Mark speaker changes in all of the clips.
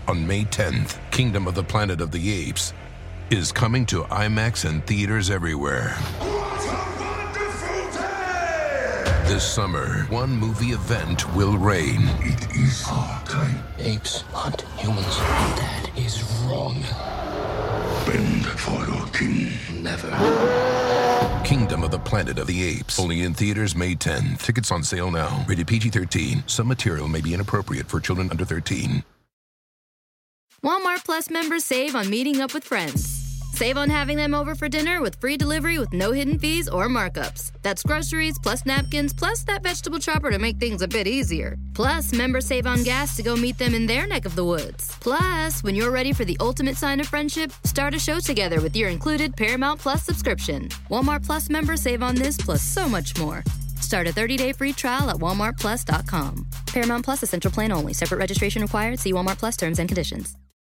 Speaker 1: on May 10th, Kingdom of the Planet of the Apes is coming to IMAX and theaters everywhere.
Speaker 2: What a wonderful day!
Speaker 1: This summer, one movie event will reign.
Speaker 2: It is our time.
Speaker 3: Apes hunt humans. That is wrong.
Speaker 2: Bend for your king.
Speaker 3: Never.
Speaker 1: Kingdom of the Planet of the Apes. Only in theaters May 10th. Tickets on sale now. Rated PG-13. Some material may be inappropriate for children under 13.
Speaker 4: Walmart Plus members save on meeting up with friends. Save on having them over for dinner with free delivery with no hidden fees or markups. That's groceries, plus napkins, plus that vegetable chopper to make things a bit easier. Plus, members save on gas to go meet them in their neck of the woods. Plus, when you're ready for the ultimate sign of friendship, start a show together with your included Paramount Plus subscription. Walmart Plus members save on this plus so much more. Start a 30-day free trial at walmartplus.com. Paramount Plus Essential Plan only. Separate registration required. See Walmart Plus terms and conditions.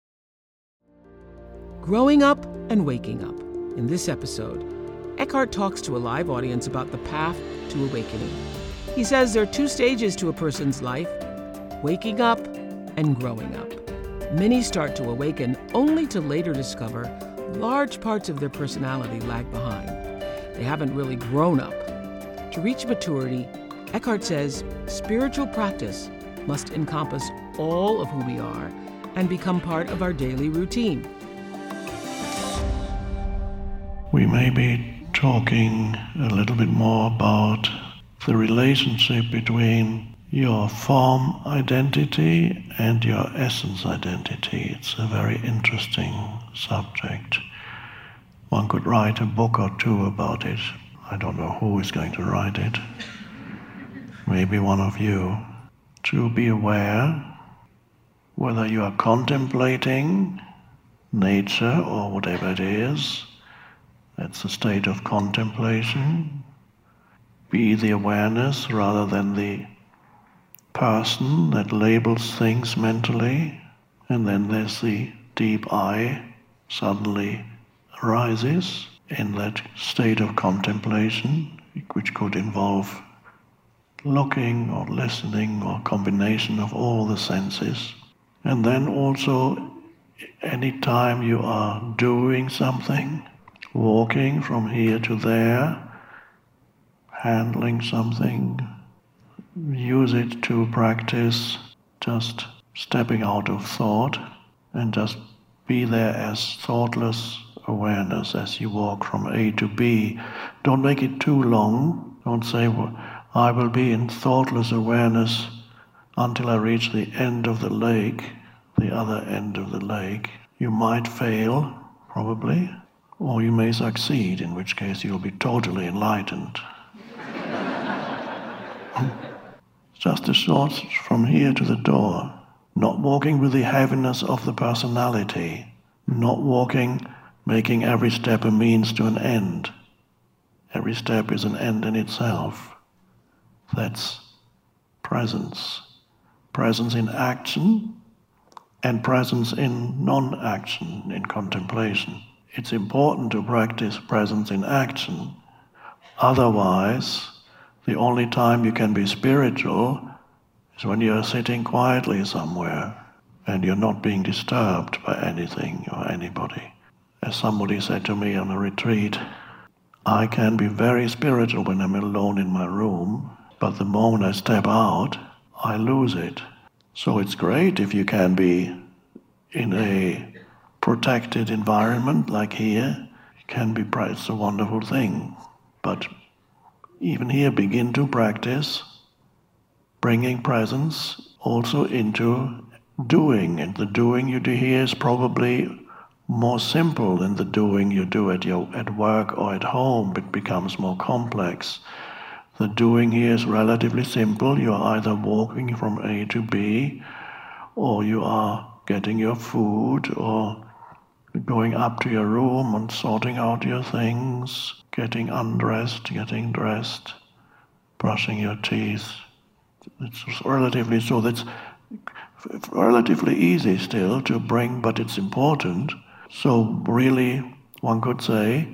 Speaker 5: Growing up and waking up. In this episode, Eckhart talks to a live audience about the path to awakening. He says there are two stages to a person's life: waking up and growing up. Many start to awaken only to later discover large parts of their personality lag behind. They haven't really grown up. To reach maturity, Eckhart says spiritual practice must encompass all of who we are and become part of our daily routine.
Speaker 6: We may be talking a little bit more about the relationship between your form identity and your essence identity. It's a very interesting subject. One could write a book or two about it. I don't know who is going to write it. Maybe one of you. To be aware whether you are contemplating nature or whatever it is. That's a state of contemplation. Be the awareness rather than the person that labels things mentally. And then there's the deep I suddenly arises in that state of contemplation, which could involve looking or listening or combination of all the senses. And then also, any time you are doing something, walking from here to there, handling something, use it to practice just stepping out of thought and just be there as thoughtless awareness as you walk from A to B. Don't make it too long. Don't say, well, I will be in thoughtless awareness until I reach the end of the lake, the other end of the lake. You might fail, probably. Or you may succeed, in which case you'll be totally enlightened. Just a short from here to the door. Not walking with the heaviness of the personality. Not walking, making every step a means to an end. Every step is an end in itself. That's presence. Presence in action and presence in non-action, in contemplation. It's important to practice presence in action. Otherwise, the only time you can be spiritual is when you're sitting quietly somewhere and you're not being disturbed by anything or anybody. As somebody said to me on a retreat, I can be very spiritual when I'm alone in my room, but the moment I step out, I lose it. So it's great if you can be in a protected environment like here. It can be, it's a wonderful thing. But even here, begin to practice bringing presence also into doing. And the doing you do here is probably more simple than the doing you do at work or at home. It becomes more complex. The doing here is relatively simple. You're either walking from A to B, or you are getting your food, or going up to your room and sorting out your things, getting undressed, getting dressed, brushing your teeth. It's relatively so. That's relatively easy still to bring, but it's important. So really, one could say,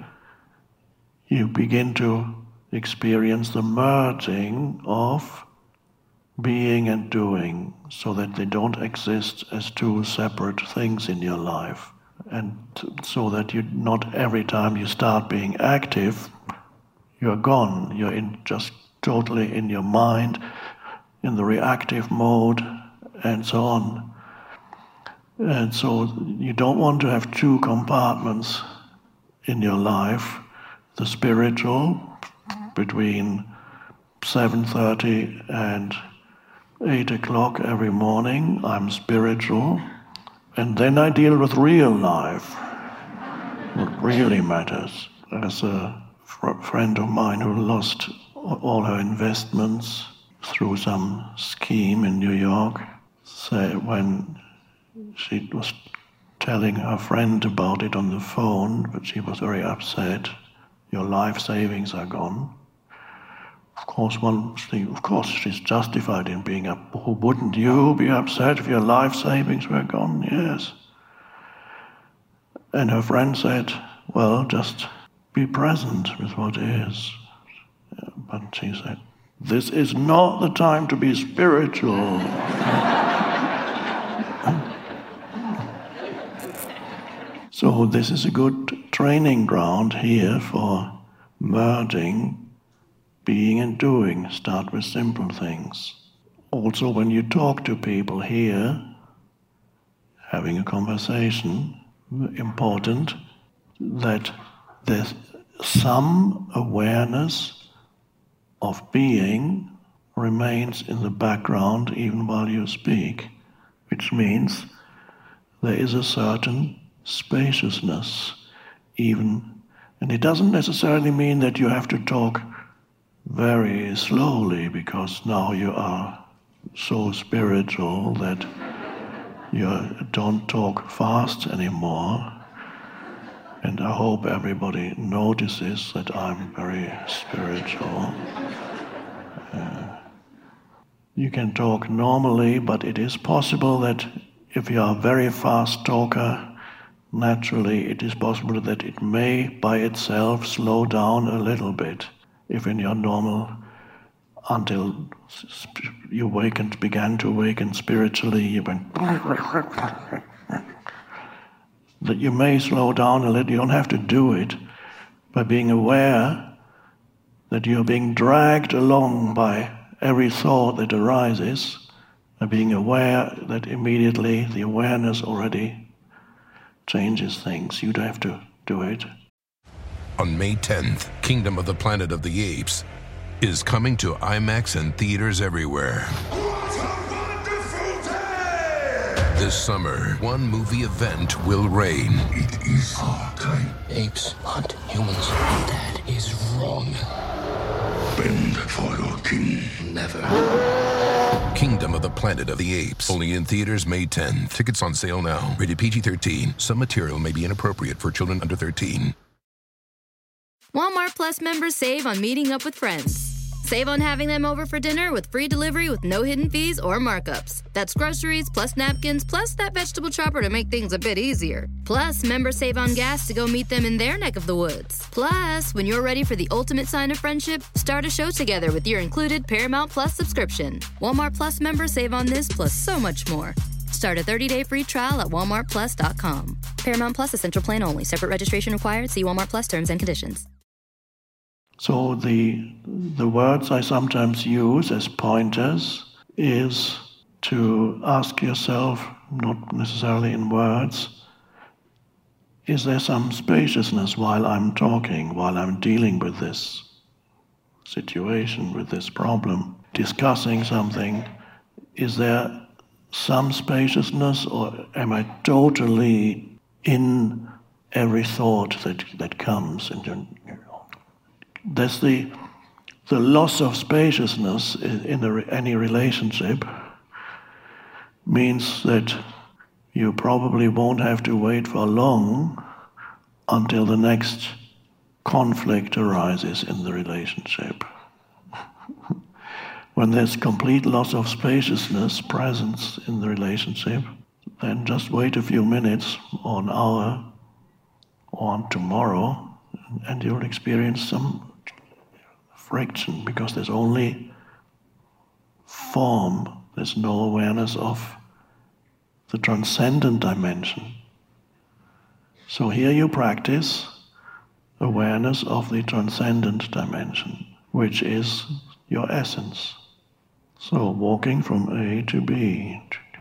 Speaker 6: you begin to experience the merging of being and doing, so that they don't exist as two separate things in your life. And so that you not every time you start being active, you're gone. You're just totally in your mind, in the reactive mode, and so on. And so you don't want to have two compartments in your life. The spiritual, between 7:30 and 8 o'clock every morning, I'm spiritual. And then I deal with real life, what really matters. As a friend of mine who lost all her investments through some scheme in New York, said when she was telling her friend about it on the phone, but she was very upset. Your life savings are gone. Of course, she's justified in being up. Wouldn't you be upset if your life savings were gone? Yes. And her friend said, well, just be present with what is. But she said, this is not the time to be spiritual. So this is a good training ground here for merging being and doing. Start with simple things. Also, when you talk to people here, having a conversation, important that there's some awareness of being remains in the background even while you speak, which means there is a certain spaciousness even, and it doesn't necessarily mean that you have to talk very slowly, because now you are so spiritual that you don't talk fast anymore. And I hope everybody notices that I'm very spiritual. You can talk normally, but it is possible that if you are a very fast talker, naturally it is possible that it may by itself slow down a little bit. If in your normal, until you began to awaken spiritually, you went, that you may slow down a little. You don't have to do it by being aware that you're being dragged along by every thought that arises, by being aware that immediately the awareness already changes things. You don't have to do it.
Speaker 1: On May 10th, Kingdom of the Planet of the Apes is coming to IMAX and theaters everywhere.
Speaker 2: What a wonderful day!
Speaker 1: This summer, one movie event will reign.
Speaker 2: It is our time.
Speaker 3: Apes hunt humans. That is wrong.
Speaker 2: Bend for your king.
Speaker 3: Never.
Speaker 1: Kingdom of the Planet of the Apes. Only in theaters May 10th. Tickets on sale now. Rated PG-13. Some material may be inappropriate for children under 13.
Speaker 4: Walmart Plus members save on meeting up with friends. Save on having them over for dinner with free delivery with no hidden fees or markups. That's groceries, plus napkins, plus that vegetable chopper to make things a bit easier. Plus, members save on gas to go meet them in their neck of the woods. Plus, when you're ready for the ultimate sign of friendship, start a show together with your included Paramount Plus subscription. Walmart Plus members save on this plus so much more. Start a 30-day free trial at walmartplus.com. Paramount Plus Essential Plan only. Separate registration required. See Walmart Plus terms and conditions.
Speaker 6: So the words I sometimes use as pointers is to ask yourself, not necessarily in words, is there some spaciousness while I'm talking, while I'm dealing with this situation, with this problem, discussing something? Is there some spaciousness, or am I totally in every thought that comes? There's the loss of spaciousness in any relationship means that you probably won't have to wait for long until the next conflict arises in the relationship. When there's complete loss of spaciousness, presence in the relationship, then just wait a few minutes or an hour or tomorrow, and you'll experience some friction, because there's only form. There's no awareness of the transcendent dimension. So here you practice awareness of the transcendent dimension, which is your essence. So walking from A to B,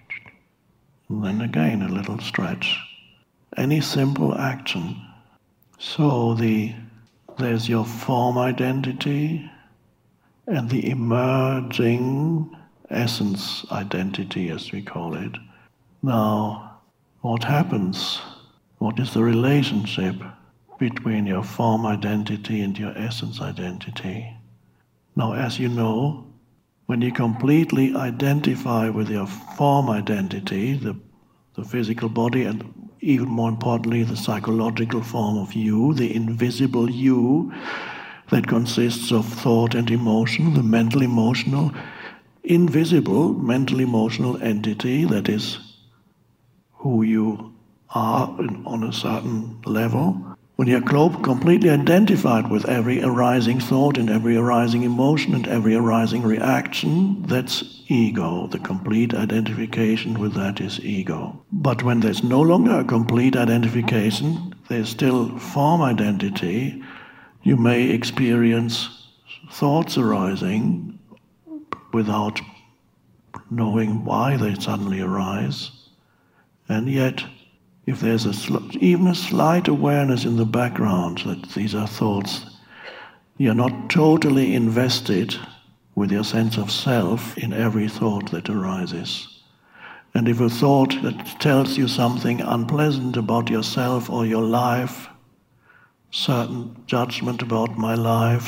Speaker 6: and then again a little stretch. Any simple action. So there's your form identity and the emerging essence identity, as we call it. Now, what happens? What is the relationship between your form identity and your essence identity? Now, as you know, when you completely identify with your form identity, the physical body, and even more importantly, the psychological form of you, the invisible you that consists of thought and emotion, the mental-emotional, invisible mental-emotional entity that is who you are on a certain level. When you're completely identified with every arising thought and every arising emotion and every arising reaction, that's ego. The complete identification with that is ego. But when there's no longer a complete identification, there's still form identity. You may experience thoughts arising without knowing why they suddenly arise. And yet, if there's even a slight awareness in the background that these are thoughts, you're not totally invested with your sense of self in every thought that arises. And if a thought that tells you something unpleasant about yourself or your life, certain judgment about my life,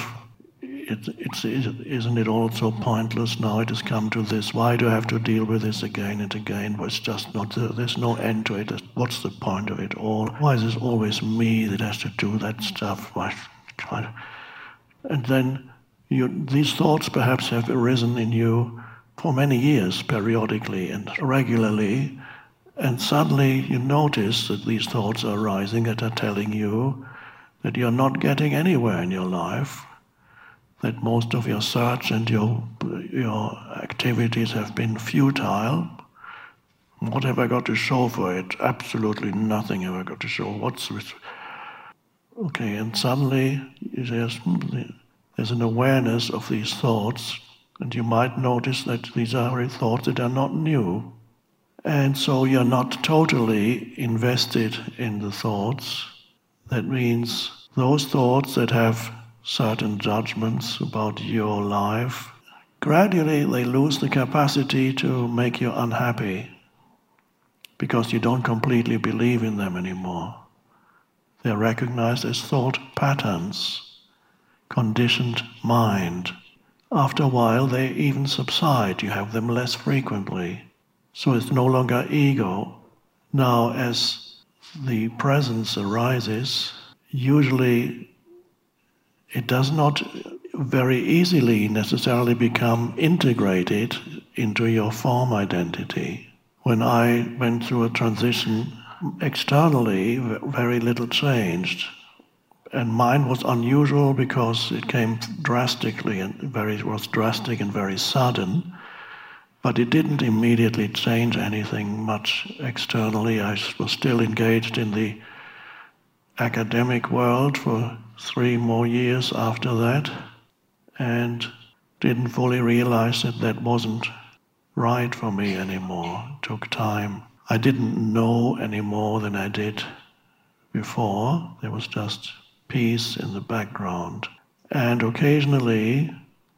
Speaker 6: isn't it all so pointless now? It has come to this. Why do I have to deal with this again and again? Well, it's just not, there's no end to it. What's the point of it all? Why is it always me that has to do that stuff? And then these thoughts perhaps have arisen in you for many years, periodically and regularly, and suddenly you notice that these thoughts are arising that are telling you that you're not getting anywhere in your life, that most of your search and your activities have been futile. What have I got to show for it? Absolutely nothing have I got to show. What's this? Okay, and suddenly there's an awareness of these thoughts, and you might notice that these are thoughts that are not new. And so you're not totally invested in the thoughts. That means those thoughts that have certain judgments about your life, gradually they lose the capacity to make you unhappy because you don't completely believe in them anymore. They're recognized as thought patterns, conditioned mind. After a while they even subside, you have them less frequently. So it's no longer ego. Now as the presence arises, usually it does not very easily necessarily become integrated into your form identity. When I went through a transition, externally very little changed. And mine was unusual because it came drastically and was drastic and very sudden. But it didn't immediately change anything much externally. I was still engaged in the academic world for 3 more years after that, and didn't fully realize that that wasn't right for me anymore. It took time. I didn't know any more than I did before. There was just peace in the background. And occasionally,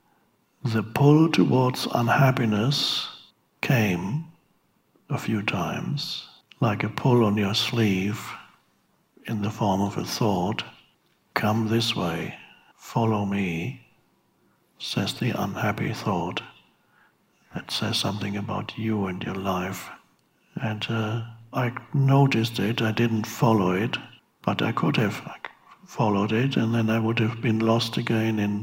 Speaker 6: the pull towards unhappiness came a few times, like a pull on your sleeve in the form of a thought. Come this way, follow me, says the unhappy thought that says something about you and your life. And I noticed it, I didn't follow it, but I could have followed it, and then I would have been lost again in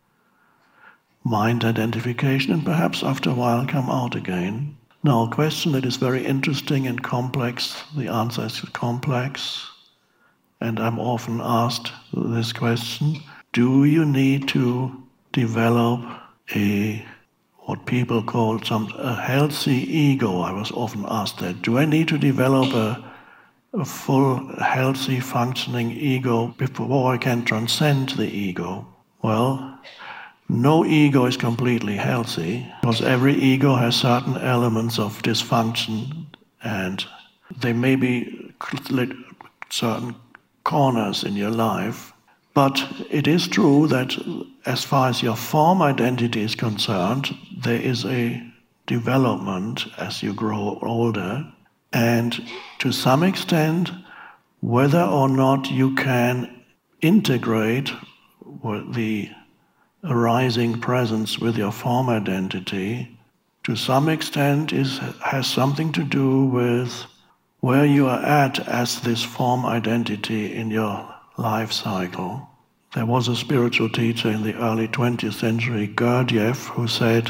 Speaker 6: mind identification, and perhaps after a while come out again. Now, a question that is very interesting and complex, the answer is complex, and I'm often asked this question: do you need to develop a what people call a healthy ego. I was often asked that. Do I need to develop a full, healthy, functioning ego before I can transcend the ego? Well, no ego is completely healthy, because every ego has certain elements of dysfunction, and they may be certain corners in your life. But it is true that as far as your form identity is concerned, there is a development as you grow older, and to some extent, whether or not you can integrate the arising presence with your form identity, to some extent has something to do with where you are at as this form identity in your life cycle. There was a spiritual teacher in the early 20th century, Gurdjieff, who said,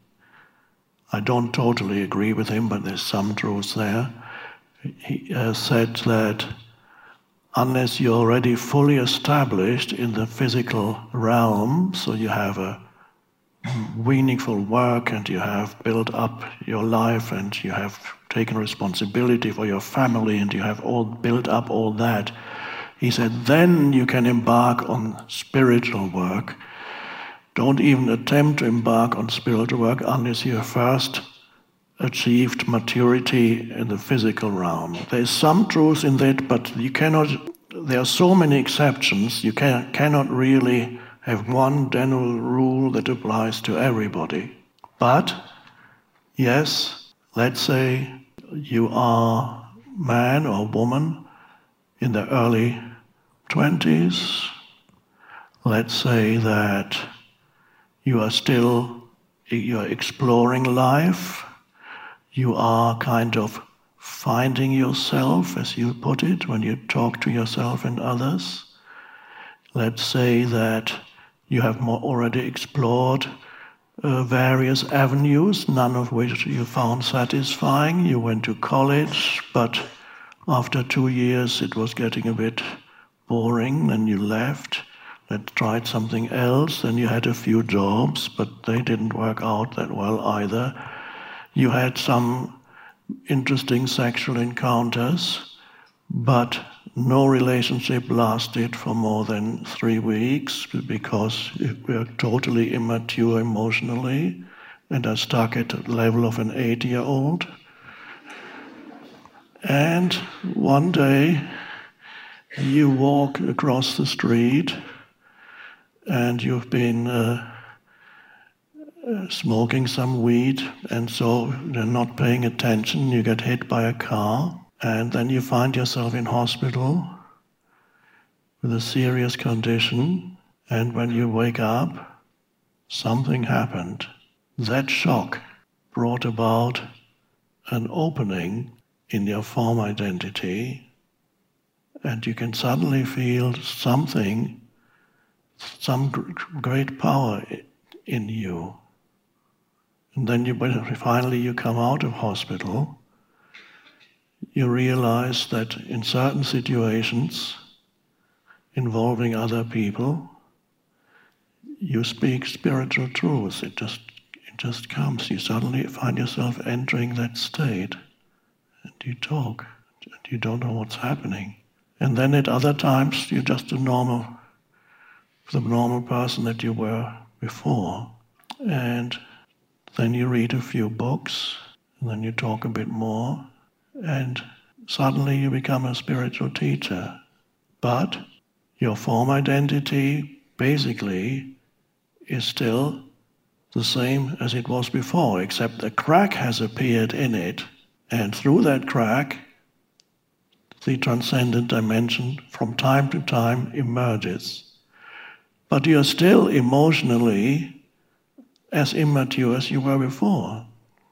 Speaker 6: I don't totally agree with him, but there's some truth there. He said that unless you're already fully established in the physical realm, so you have a meaningful work and you have built up your life and you have taken responsibility for your family and you have all built up all that, he said, then you can embark on spiritual work. Don't even attempt to embark on spiritual work unless you have first achieved maturity in the physical realm. There is some truth in that, but you cannot. There are so many exceptions. You cannot really have one general rule that applies to everybody. But yes, let's say you are man or woman in the early 20s. Let's say that you are exploring life. You are kind of finding yourself, as you put it, when you talk to yourself and others. Let's say that you have already explored various avenues, none of which you found satisfying. You went to college, but after 2 years it was getting a bit boring, and you left. Then tried something else, and you had a few jobs, but they didn't work out that well either. You had some interesting sexual encounters, but no relationship lasted for more than 3 weeks because we were totally immature emotionally and are stuck at the level of an 8-year-old. And one day you walk across the street and you've been smoking some weed, and so you're not paying attention, you get hit by a car, and then you find yourself in hospital with a serious condition, and when you wake up, something happened. That shock brought about an opening in your form identity, and you can suddenly feel something, some great power in you. And then when finally you come out of hospital, you realize that in certain situations involving other people, you speak spiritual truths. It just comes. You suddenly find yourself entering that state, and you talk, and you don't know what's happening. And then at other times, you're just the normal person that you were before. And then you read a few books, and then you talk a bit more, and suddenly you become a spiritual teacher. But your form identity basically is still the same as it was before, except a crack has appeared in it, and through that crack, the transcendent dimension from time to time emerges. But you're still emotionally as immature as you were before.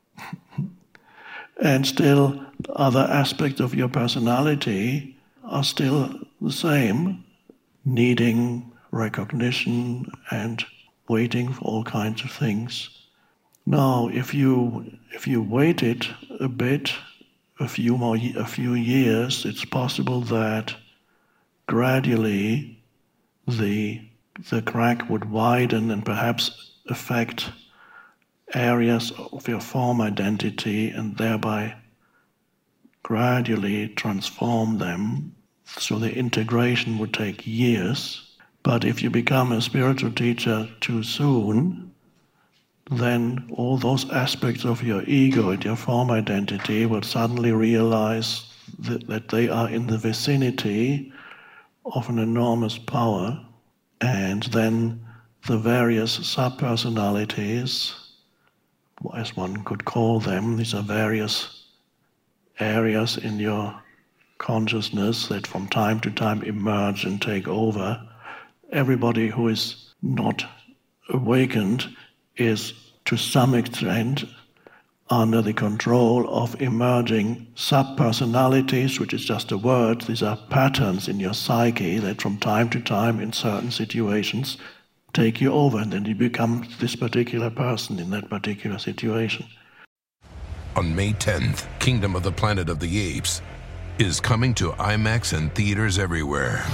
Speaker 6: And still other aspects of your personality are still the same, needing recognition and waiting for all kinds of things. Now, if you waited a bit, a few years, it's possible that gradually the crack would widen and perhaps affect areas of your form identity and thereby gradually transform them. So the integration would take years. But if you become a spiritual teacher too soon, then all those aspects of your ego and your form identity will suddenly realize that they are in the vicinity of an enormous power, and then the various subpersonalities, as one could call them, these are various areas in your consciousness that from time to time emerge and take over. Everybody who is not awakened is to some extent under the control of emerging subpersonalities, which is just a word. These are patterns in your psyche that from time to time in certain situations take you over, and then you become this particular person in that particular situation.
Speaker 1: On May 10th, Kingdom of the Planet of the Apes is coming to IMAX and theaters everywhere.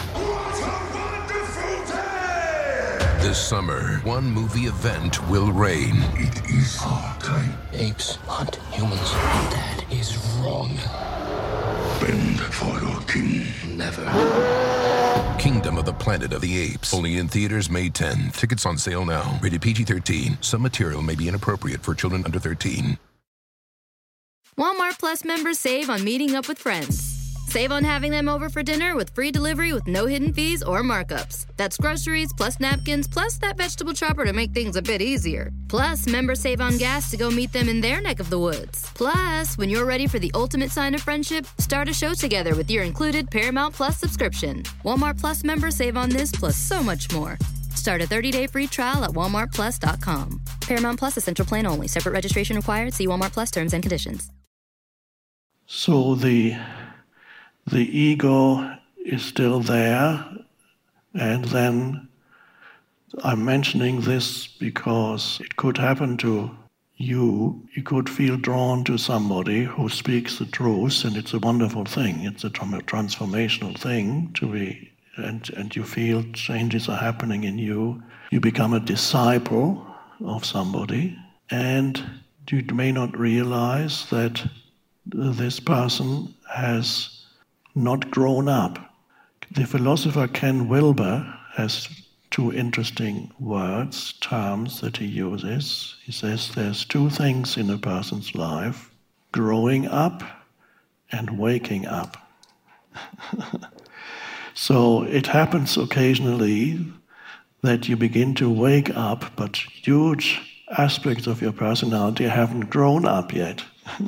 Speaker 1: This summer, one movie event will reign.
Speaker 2: It is our time.
Speaker 3: Apes hunt humans. That is wrong.
Speaker 2: Bend for your king.
Speaker 3: Never.
Speaker 1: Kingdom of the Planet of the Apes. Only in theaters May 10th. Tickets on sale now. Rated PG-13. Some material may be inappropriate for children under 13.
Speaker 4: Walmart Plus members save on meeting up with friends. Save on having them over for dinner with free delivery with no hidden fees or markups. That's groceries, plus napkins, plus that vegetable chopper to make things a bit easier. Plus, members save on gas to go meet them in their neck of the woods. Plus, when you're ready for the ultimate sign of friendship, start a show together with your included Paramount Plus subscription. Walmart Plus members save on this plus so much more. Start a 30-day free trial at walmartplus.com. Paramount Plus Essential Plan only. Separate registration required. See Walmart Plus terms and conditions.
Speaker 6: So the ego is still there, and then I'm mentioning this because it could happen to you. You could feel drawn to somebody who speaks the truth, and it's a wonderful thing. It's a transformational thing to be, and you feel changes are happening in you. You become a disciple of somebody, and you may not realize that this person has not grown up. The philosopher Ken Wilber has two interesting terms that he uses. He says there's two things in a person's life: growing up and waking up. So it happens occasionally that you begin to wake up, but huge aspects of your personality haven't grown up yet.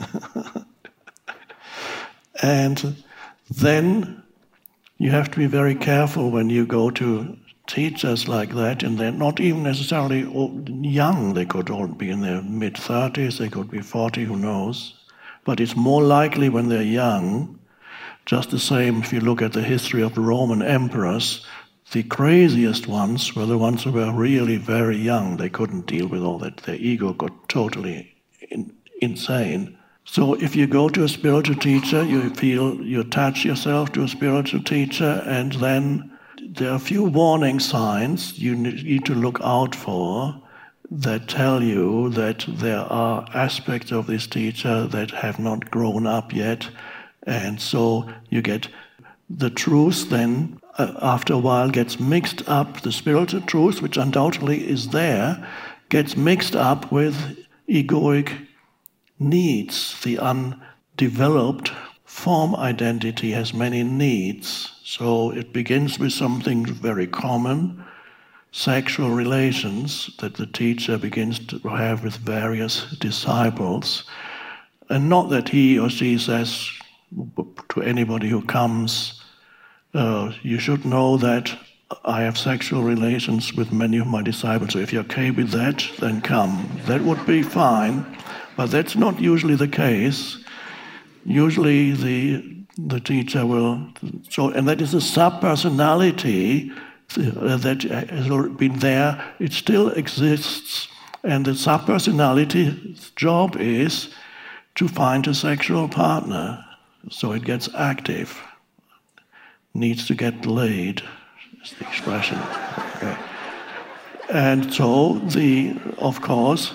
Speaker 6: And then you have to be very careful when you go to teachers like that, and they're not even necessarily young. They could all be in their mid-30s, they could be 40, who knows. But it's more likely when they're young. Just the same if you look at the history of the Roman emperors, the craziest ones were the ones who were really very young. They couldn't deal with all that. Their ego got totally insane. So if you go to a spiritual teacher, you attach yourself to a spiritual teacher, and then there are a few warning signs you need to look out for that tell you that there are aspects of this teacher that have not grown up yet. And so you get the truth then, after a while, gets mixed up. The spiritual truth, which undoubtedly is there, gets mixed up with egoic needs. The undeveloped form identity has many needs. So it begins with something very common, sexual relations that the teacher begins to have with various disciples. And not that he or she says to anybody who comes, you should know that I have sexual relations with many of my disciples, so if you're okay with that, then come. That would be fine. But that's not usually the case. Usually the teacher will show, and that is a sub-personality that has been there. It still exists, and the sub-personality's job is to find a sexual partner. So it gets active, needs to get laid, is the expression. Okay. And so, of course,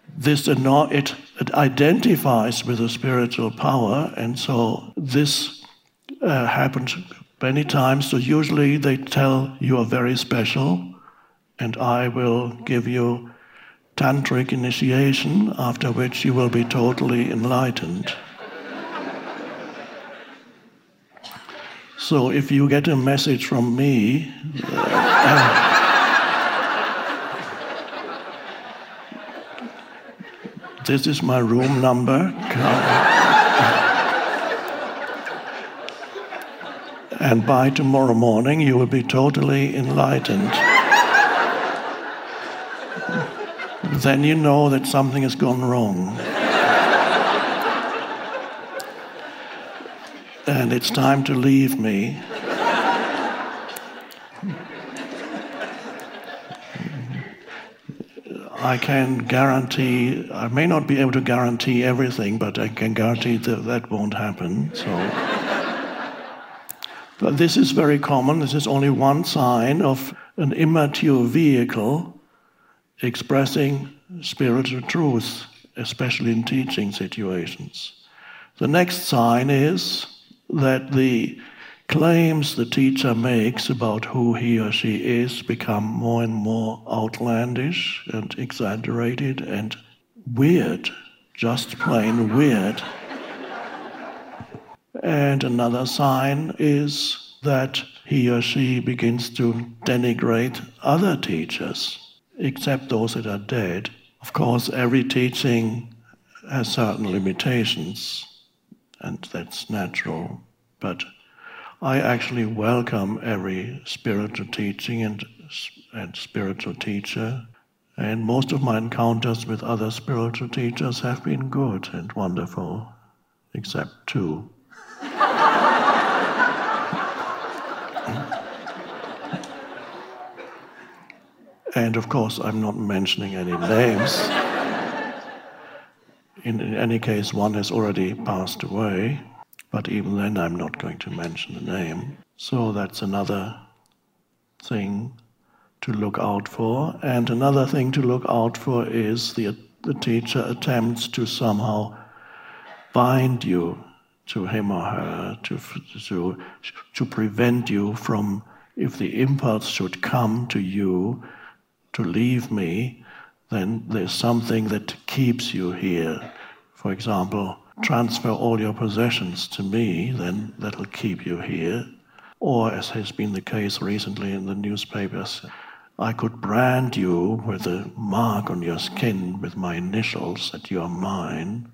Speaker 6: it identifies with a spiritual power, and so this happens many times. So usually they tell you are very special, and I will give you tantric initiation, after which you will be totally enlightened. So if you get a message from me, this is my room number. And by tomorrow morning, you will be totally enlightened. Then you know that something has gone wrong. And it's time to leave me. I can guarantee, I may not be able to guarantee everything, but I can guarantee that won't happen. But this is very common. This is only one sign of an immature vehicle expressing spiritual truth, especially in teaching situations. The next sign is that the claims the teacher makes about who he or she is become more and more outlandish and exaggerated and weird, just plain weird. And another sign is that he or she begins to denigrate other teachers, except those that are dead. Of course, every teaching has certain limitations, and that's natural. But I actually welcome every spiritual teaching and spiritual teacher. And most of my encounters with other spiritual teachers have been good and wonderful, except two. And of course, I'm not mentioning any names. In any case, one has already passed away, but even then I'm not going to mention the name. So that's another thing to look out for. And another thing to look out for is the teacher attempts to somehow bind you to him or her, to prevent you from, if the impulse should come to you to leave me, then there's something that keeps you here. For example, transfer all your possessions to me, then that'll keep you here. Or, as has been the case recently in the newspapers, I could brand you with a mark on your skin with my initials that you are mine.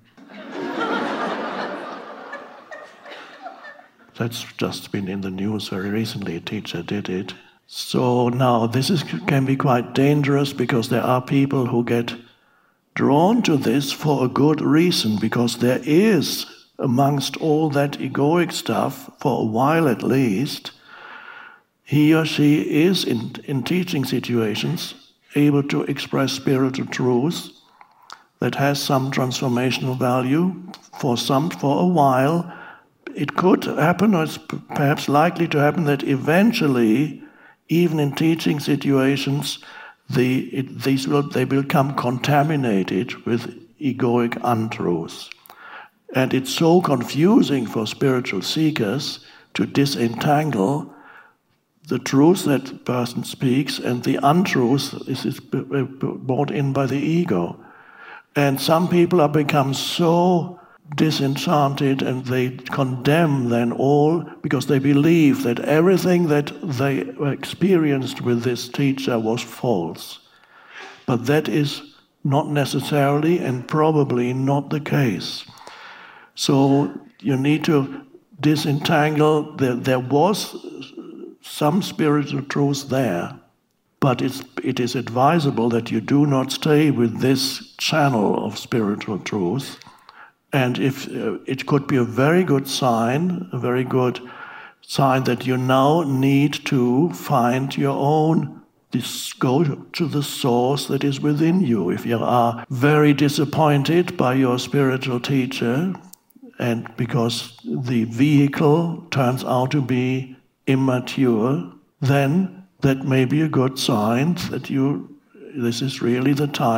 Speaker 6: That's just been in the news very recently. A teacher did it. So now this can be quite dangerous, because there are people who get drawn to this for a good reason, because there is, amongst all that egoic stuff, for a while at least, he or she is in teaching situations able to express spiritual truth that has some transformational value for a while. It could happen, or it's perhaps likely to happen, that eventually, even in teaching situations, they become contaminated with egoic untruths. And it's so confusing for spiritual seekers to disentangle the truth that the person speaks and the untruth is brought in by the ego. And some people have become so disenchanted, and they condemn then all, because they believe that everything that they experienced with this teacher was false. But that is not necessarily and probably not the case. So you need to disentangle. There was some spiritual truth there, but it is advisable that you do not stay with this channel of spiritual truth. And if it could be a very good sign that you now need to find your own, go to the source that is within you. If you are very disappointed by your spiritual teacher, and because the vehicle turns out to be immature, then that may be a good sign that this is really the time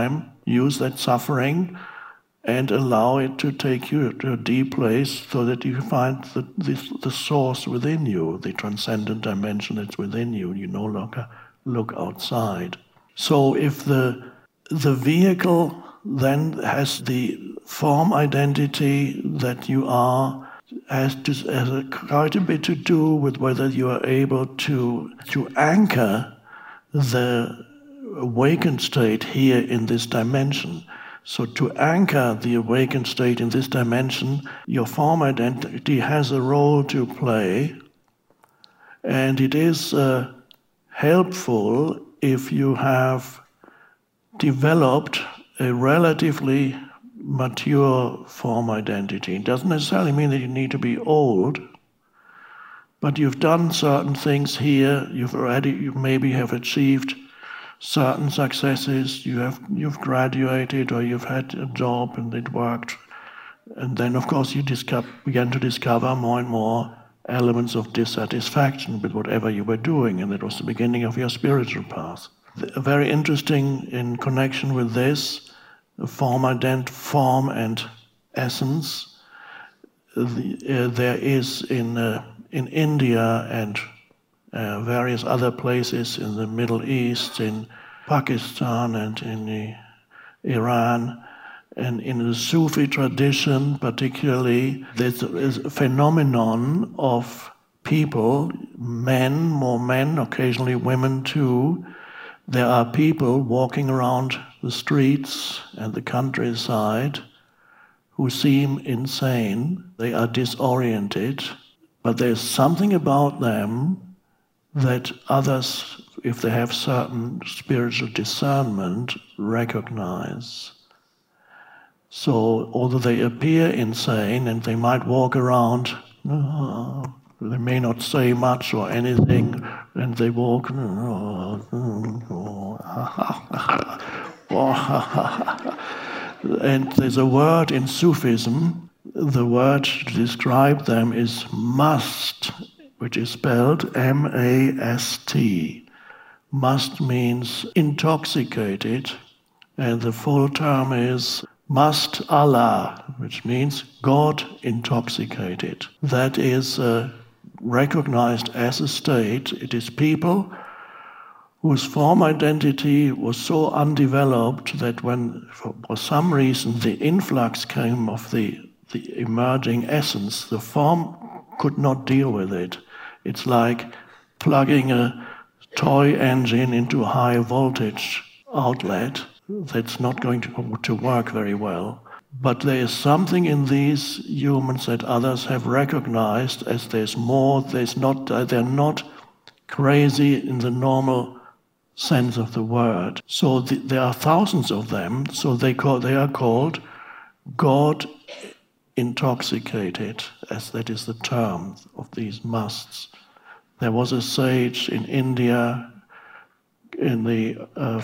Speaker 6: use that suffering and allow it to take you to a deep place so that you find the source within you, the transcendent dimension that's within you. You no longer look outside. So if the vehicle then has the form identity that you are, has quite a bit to do with whether you are able to anchor the awakened state here in this dimension. So to anchor the awakened state in this dimension, your form identity has a role to play, and it is helpful if you have developed a relatively mature form identity. It doesn't necessarily mean that you need to be old, but you've done certain things here, you maybe have achieved certain successes, you've graduated or you've had a job and it worked. And then of course you began to discover more and more elements of dissatisfaction with whatever you were doing, and that was the beginning of your spiritual path. Very interesting in connection with this, form and essence. There is in India and various other places in the Middle East, in Pakistan and in Iran, and in the Sufi tradition particularly, there's a phenomenon of people, more men, occasionally women too. There are people walking around the streets and the countryside who seem insane. They are disoriented, but there's something about them that others, if they have certain spiritual discernment, recognize. So, although they appear insane and they might walk around, they may not say much or anything, and they walk, and there's a word in Sufism, the word to describe them is mast, which is spelled M-A-S-T. Mast means intoxicated, and the full term is Mast Allah, which means God intoxicated. That is recognized as a state. It is people whose form identity was so undeveloped that when, for some reason, the influx came of the emerging essence, the form could not deal with it. It's like plugging a toy engine into a high voltage outlet that's not going to work very well. But there is something in these humans that others have recognized as there's more, they're not crazy in the normal sense of the word. So there are thousands of them, so they are called God intoxicated, as that is the term of these musts. There was a sage in India in the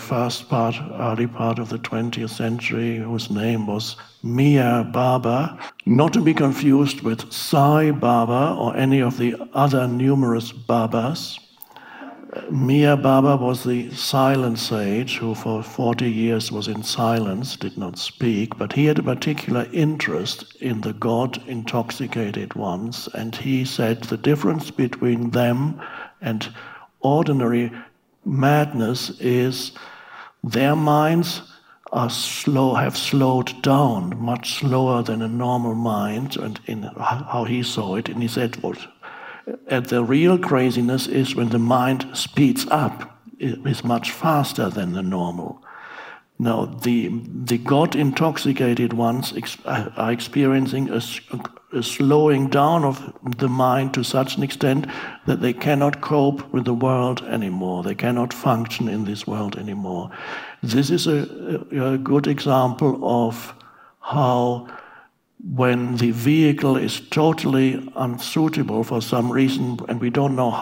Speaker 6: early part of the 20th century, whose name was Meher Baba, not to be confused with Sai Baba or any of the other numerous Babas. Meher Baba was the silent sage who for 40 years was in silence, did not speak, but he had a particular interest in the God-intoxicated ones, and he said the difference between them and ordinary madness is their minds have slowed down much slower than a normal mind, and in how he saw it, and he said, and the real craziness is when the mind speeds up. It is much faster than the normal. Now, the God-intoxicated ones are experiencing a slowing down of the mind to such an extent that they cannot cope with the world anymore. They cannot function in this world anymore. This is a good example of how, when the vehicle is totally unsuitable for some reason, and we don't know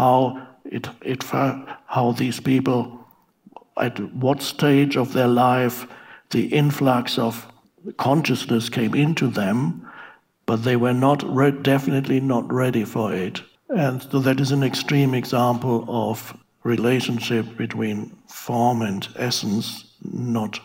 Speaker 6: how these people, at what stage of their life the influx of consciousness came into them, but they were definitely not ready for it. And so that is an extreme example of relationship between form and essence not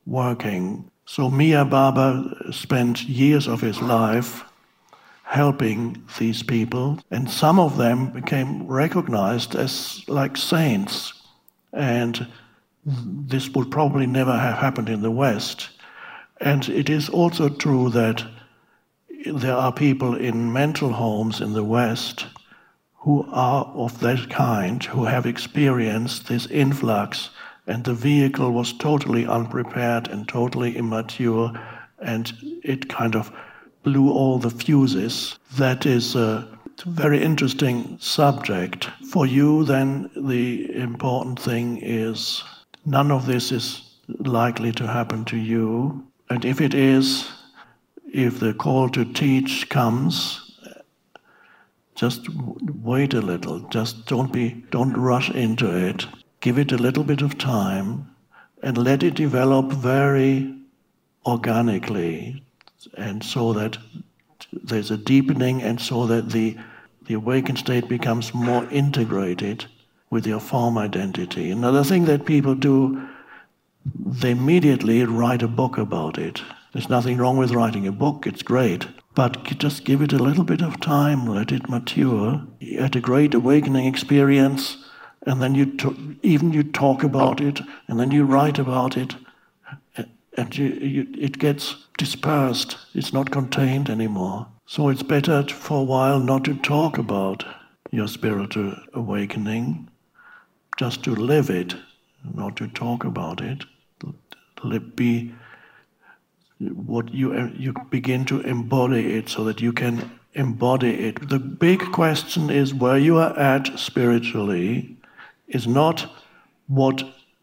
Speaker 6: working. So Meher Baba spent years of his life helping these people, and some of them became recognized as like saints. And this would probably never have happened in the West. And it is also true that there are people in mental homes in the West who are of that kind, who have experienced this influx, and the vehicle was totally unprepared and totally immature, and it kind of blew all the fuses. That is a very interesting subject. For you, then, the important thing is none of this is likely to happen to you. And if it is, if the call to teach comes, just wait a little. Just don't rush into it. Give it a little bit of time and let it develop very organically, and so that there's a deepening, and so that the awakened state becomes more integrated with your form identity. Another thing that people do, they immediately write a book about it. There's nothing wrong with writing a book, it's great. But just give it a little bit of time, let it mature. You had a great awakening experience, and then you talk about it, and then you write about it, and it gets dispersed. It's not contained anymore. So it's better for a while not to talk about your spiritual awakening, just to live it, not to talk about it. Be what you begin to embody it, so that you can embody it. The big question is where you are at spiritually is not what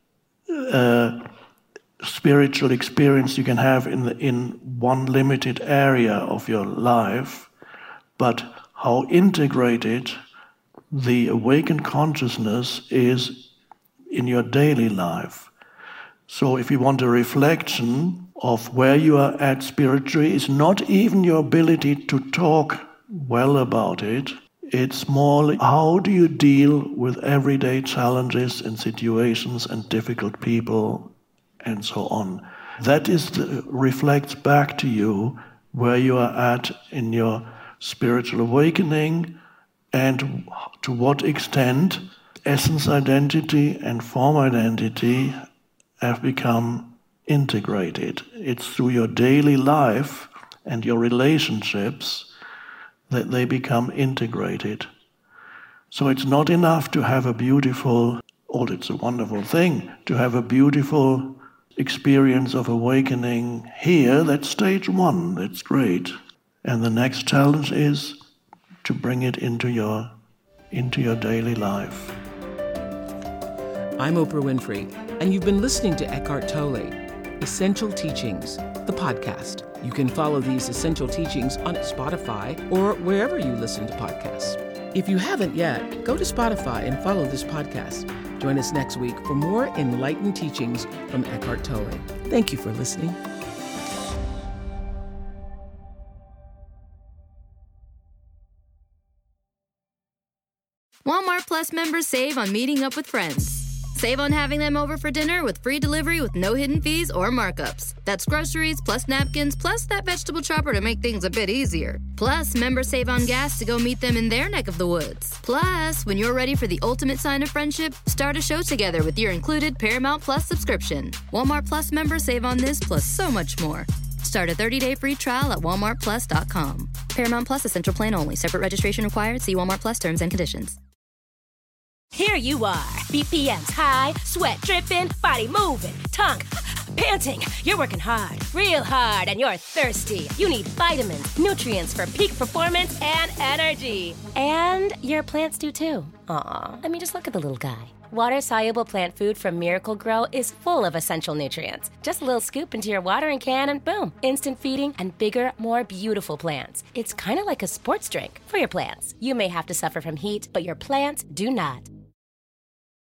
Speaker 6: spiritual experience you can have in one limited area of your life, but how integrated the awakened consciousness is in your daily life. So if you want a reflection of where you are at spiritually, it's not even your ability to talk well about it. It's more like, how do you deal with everyday challenges and situations and difficult people and so on. That reflects back to you where you are at in your spiritual awakening, and to what extent essence identity and form identity have become integrated. It's through your daily life and your relationships that they become integrated. So it's not enough to have a beautiful, although it's a wonderful thing, to have a beautiful experience of awakening here. That's stage one, that's great. And the next challenge is to bring it into your daily life.
Speaker 5: I'm Oprah Winfrey, and you've been listening to Eckhart Tolle, Essential Teachings, the podcast. You can follow these essential teachings on Spotify or wherever you listen to podcasts. If you haven't yet, go to Spotify and follow this podcast. Join us next week for more enlightened teachings from Eckhart Tolle. Thank you for listening.
Speaker 4: Walmart Plus members save on meeting up with friends. Save on having them over for dinner with free delivery with no hidden fees or markups. That's groceries plus napkins plus that vegetable chopper to make things a bit easier. Plus, members save on gas to go meet them in their neck of the woods. Plus, when you're ready for the ultimate sign of friendship, start a show together with your included Paramount Plus subscription. Walmart Plus members save on this plus so much more. Start a 30-day free trial at walmartplus.com. Paramount Plus Essential Plan only. Separate registration required. See Walmart Plus terms and conditions.
Speaker 7: Here you are, BPMs high, sweat dripping, body moving, tongue panting. You're working hard, real hard, and you're thirsty. You need vitamins, nutrients for peak performance and energy. And your plants do too. Aw, I mean, just look at the little guy. Water-soluble plant food from Miracle-Gro is full of essential nutrients. Just a little scoop into your watering can and boom, instant feeding and bigger, more beautiful plants. It's kind of like a sports drink for your plants. You may have to suffer from heat, but your plants do not.